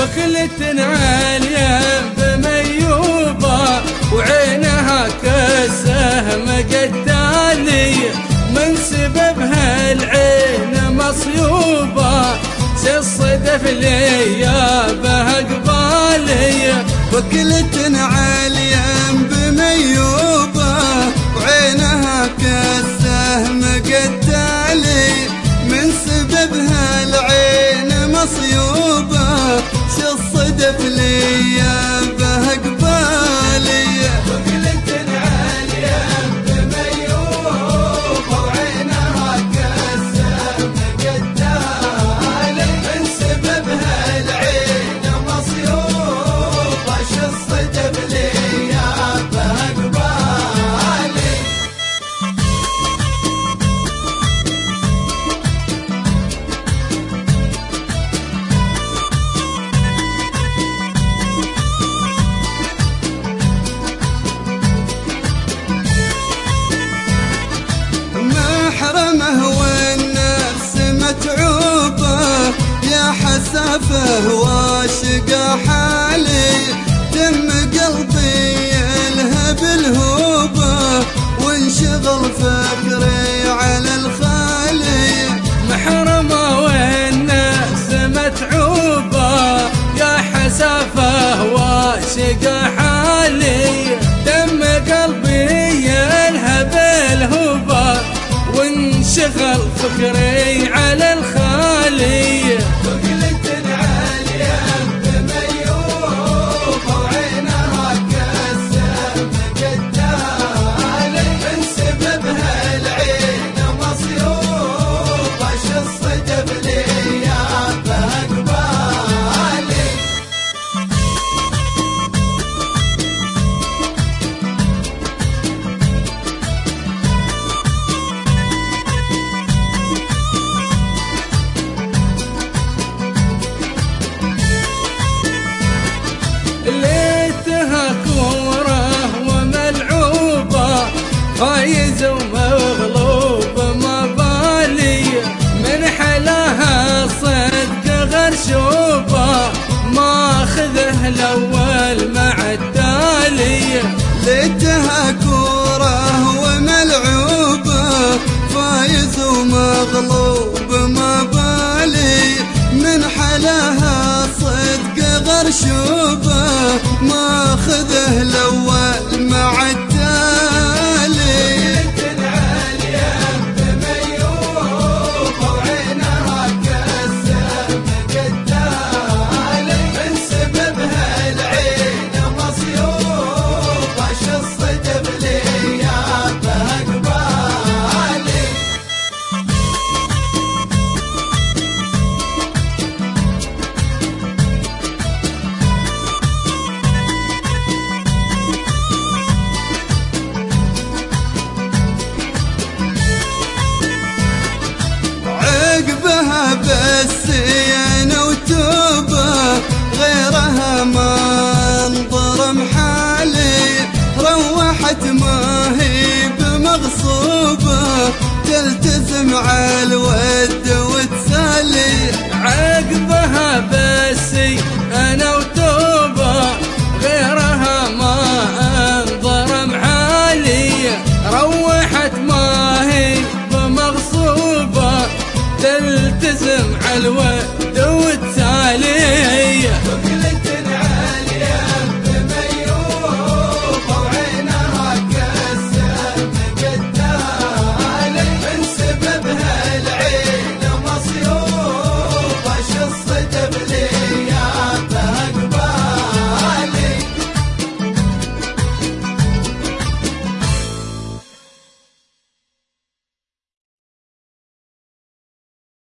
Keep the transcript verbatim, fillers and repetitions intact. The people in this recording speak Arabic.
بكلة عالية بميوبة وعينها كالسهم قتالي من سببها العين مصيوبة شي الصدف لي يا بها قبالي. بكلة عالية بميوبة وعينها كالسهم قتالي من سببها العين مصيوبة شي الصدف لي يا بها قبالي. بكلة عالية بميوبة وعينها كالسهم قتالي من سببها العين مصيوبة شي الصدف لي يا بها قبالي. محرمه والنفس متعوبة يا حسافه واشقى حالي دم قلبي يلهب الهوبة وانشغل فكري على الخالي. محرمه والنفس متعوبة يا حسافه واشقى حالي دم قلبي يلهب الهوبة وانشغل فكري على الخالي. بكلة عالية بميوبة وعينها كالسهم قتالي من سببها العين مصيوبة شي الصدف لي يا بها قبالي. ليتها كورة وملعوبة فايز ومغلوب ما بالي من حلاها صدق غرشوبة ما خذه الأول مع التالي. ليتها كورة وملعوبة فايز ومغلوب ما بالي من حلاها صدق غرشوبة ما خذه الأول مع التالي. بكلة عالية بميوبة وعينها كالسهم قتالي من سببها العين مصيوبة شي الصدف لي يا بها قبالي. عقبها بس انا وتوبة غيرها ما انظلم حالي روحت ما هي بمغصوبة تلتزم على الود وتسالي. عقبها بس انا وتوبة غيرها ما انظلم حالي روحت ما هي بمغصوبة تلتزم على الود وتسالي.